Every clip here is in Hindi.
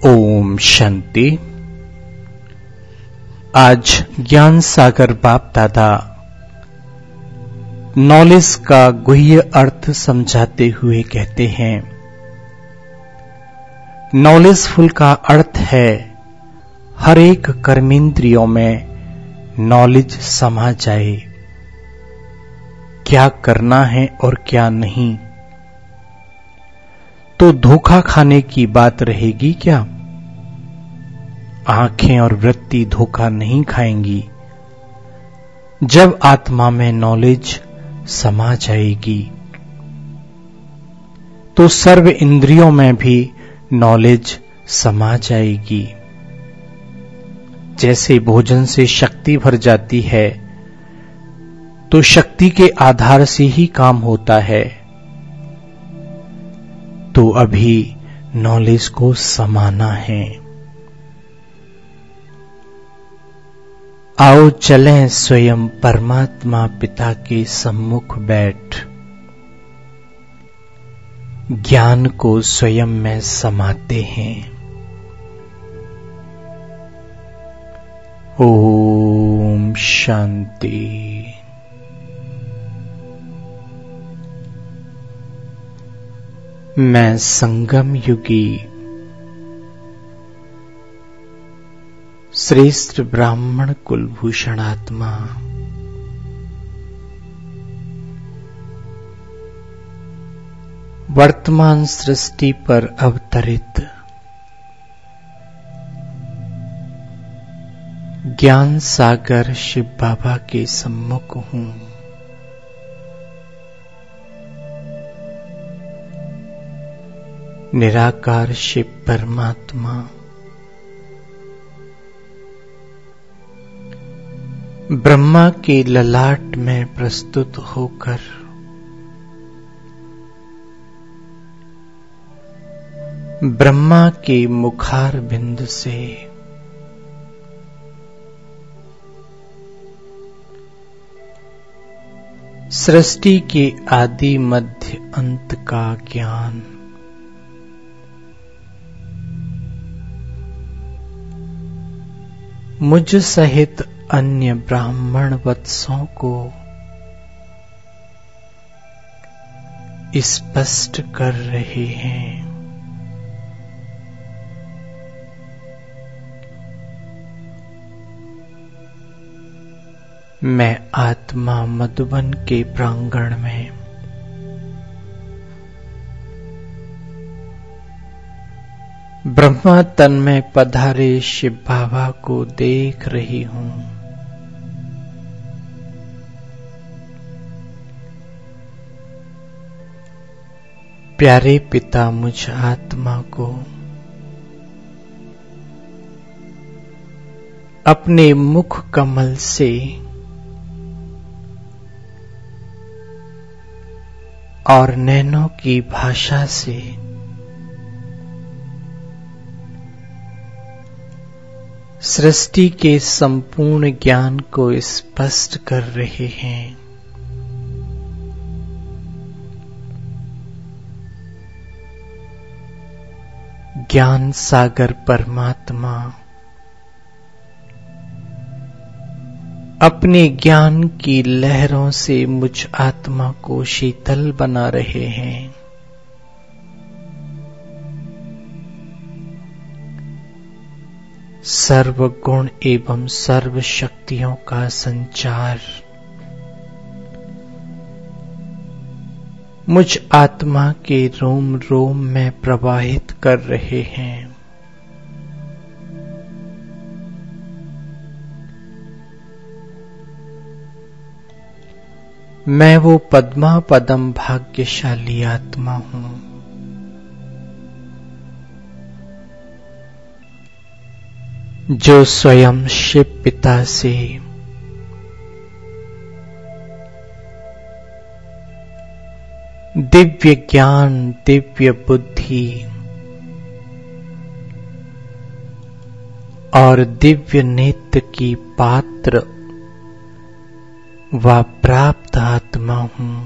ओम शांति। आज ज्ञान सागर बाप दादा नॉलेज का गुह्य अर्थ समझाते हुए कहते हैं, नॉलेजफुल का अर्थ है हर एक कर्मेंद्रियों में नॉलेज समा जाए, क्या करना है और क्या नहीं। तो धोखा खाने की बात रहेगी क्या? आंखें और वृत्ति धोखा नहीं खाएंगी। जब आत्मा में नॉलेज समा जाएगी तो सर्व इंद्रियों में भी नॉलेज समा जाएगी। जैसे भोजन से शक्ति भर जाती है तो शक्ति के आधार से ही काम होता है, तो अभी नॉलेज को समाना है। आओ चलें स्वयं परमात्मा पिता के सम्मुख बैठ, ज्ञान को स्वयं में समाते हैं। ओम शांति। मैं संगम युगी श्रेष्ठ ब्राह्मण कुलभूषण आत्मा वर्तमान सृष्टि पर अवतरित ज्ञान सागर शिव बाबा के सम्मुख हूं। निराकार शिव परमात्मा ब्रह्मा के ललाट में प्रस्तुत होकर ब्रह्मा के मुखार बिंद से सृष्टि के आदि मध्य अंत का ज्ञान मुझ सहित अन्य ब्राह्मण वत्सों को स्पष्ट कर रहे हैं। मैं आत्मा मधुबन के प्रांगण में ब्रह्मा तन में पधारे शिव बाबा को देख रही हूं। प्यारे पिता मुझ आत्मा को अपने मुख कमल से और नैनों की भाषा से सृष्टि के संपूर्ण ज्ञान को स्पष्ट कर रहे हैं। ज्ञान सागर परमात्मा अपने ज्ञान की लहरों से मुझ आत्मा को शीतल बना रहे हैं। सर्व गुण एवं सर्व शक्तियों का संचार मुझ आत्मा के रोम रोम में प्रवाहित कर रहे हैं। मैं वो पद्मा पदम भाग्यशाली आत्मा हूं जो स्वयं शिव पिता से दिव्य ज्ञान, दिव्य बुद्धि और दिव्य नेत्र की पात्र व प्राप्त आत्मा हूं।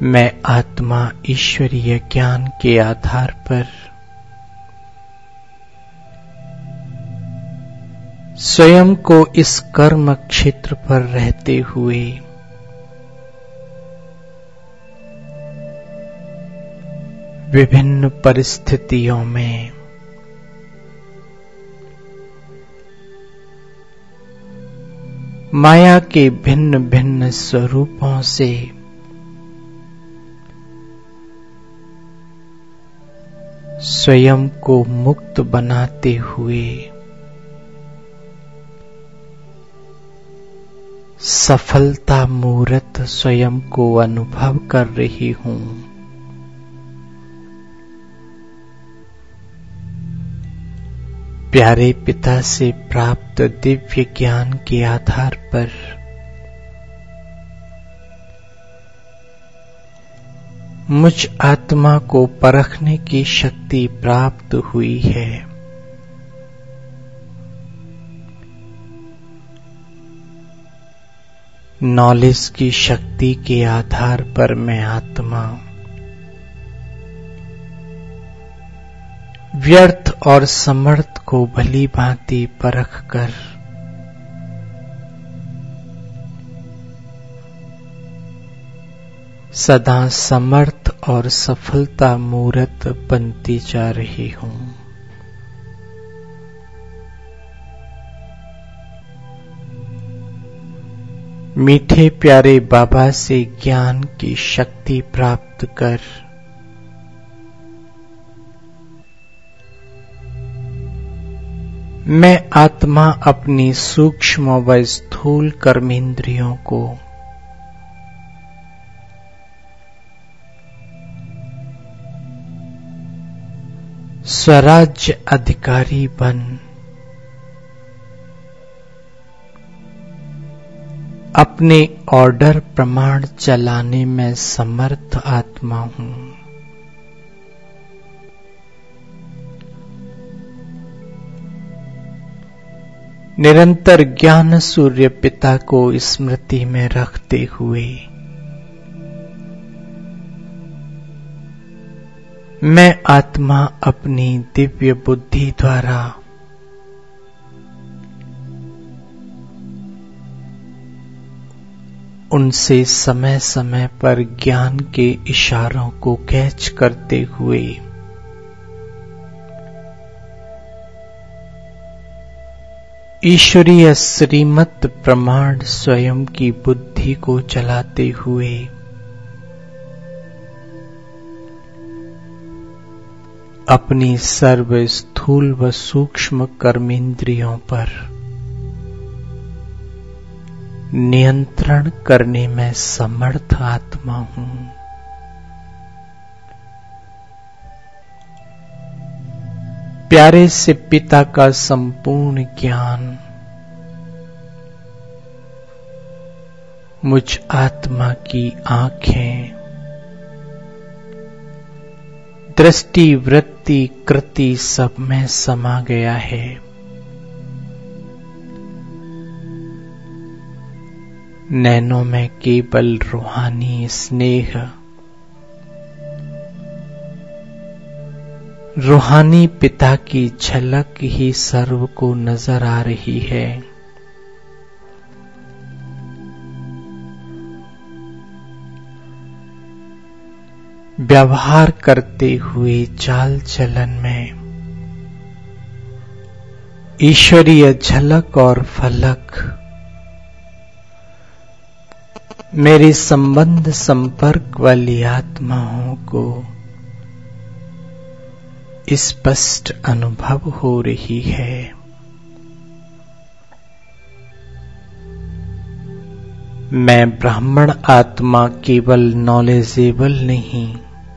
मैं आत्मा ईश्वरीय ज्ञान के आधार पर स्वयं को इस कर्म क्षेत्र पर रहते हुए विभिन्न परिस्थितियों में माया के भिन्न भिन्न स्वरूपों से स्वयं को मुक्त बनाते हुए सफलता मूर्त स्वयं को अनुभव कर रही हूं। प्यारे पिता से प्राप्त दिव्य ज्ञान के आधार पर मुझ आत्मा को परखने की शक्ति प्राप्त हुई है। नॉलेज की शक्ति के आधार पर मैं आत्मा व्यर्थ और समर्थ को भली भांति परख कर सदा समर्थ और सफलता मूर्त बनती जा रही हूं। मीठे प्यारे बाबा से ज्ञान की शक्ति प्राप्त कर मैं आत्मा अपनी सूक्ष्म व स्थूल कर्मेंद्रियों को स्वराज्य अधिकारी बन अपने ऑर्डर प्रमाण चलाने में समर्थ आत्मा हूं। निरंतर ज्ञान सूर्य पिता को स्मृति में रखते हुए मैं आत्मा अपनी दिव्य बुद्धि द्वारा उनसे समय समय पर ज्ञान के इशारों को कैच करते हुए ईश्वरीय श्रीमत प्रमाण स्वयं की बुद्धि को चलाते हुए अपनी सर्व स्थूल व सूक्ष्म कर्मेंद्रियों पर नियंत्रण करने में समर्थ आत्मा हूं। प्यारे से पिता का संपूर्ण ज्ञान मुझ आत्मा की आंखें, दृष्टि, वृत्ति, कृति सब में समा गया है। नैनों में केवल रूहानी स्नेह, रूहानी पिता की झलक ही सर्व को नजर आ रही है। व्यवहार करते हुए चाल चलन में ईश्वरीय झलक और फलक मेरे संबंध संपर्क वाली आत्माओं को स्पष्ट अनुभव हो रही है। मैं ब्राह्मण आत्मा केवल नॉलेजेबल नहीं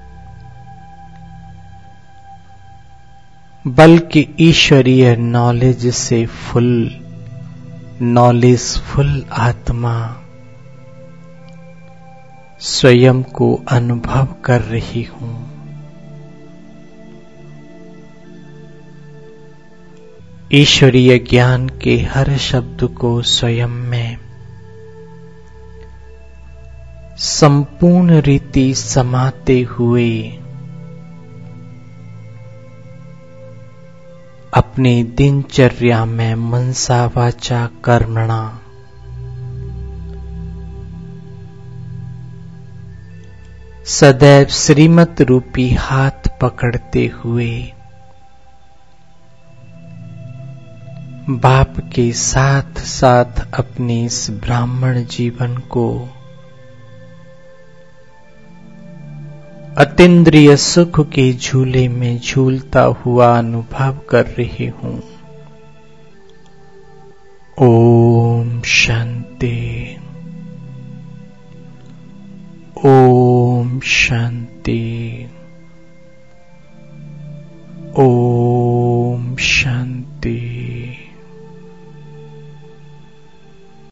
बल्कि ईश्वरीय नॉलेज से फुल, नॉलेजफुल आत्मा स्वयं को अनुभव कर रही हूं। ईश्वरीय ज्ञान के हर शब्द को स्वयं में संपूर्ण रीति समाते हुए अपने दिनचर्या में मनसा वाचा कर्मणा सदैव श्रीमत रूपी हाथ पकड़ते हुए बाप के साथ साथ अपने इस ब्राह्मण जीवन को अतीन्द्रिय सुख के झूले में झूलता हुआ अनुभव कर रही हूं। ओम शांति। ओम शांति। ओम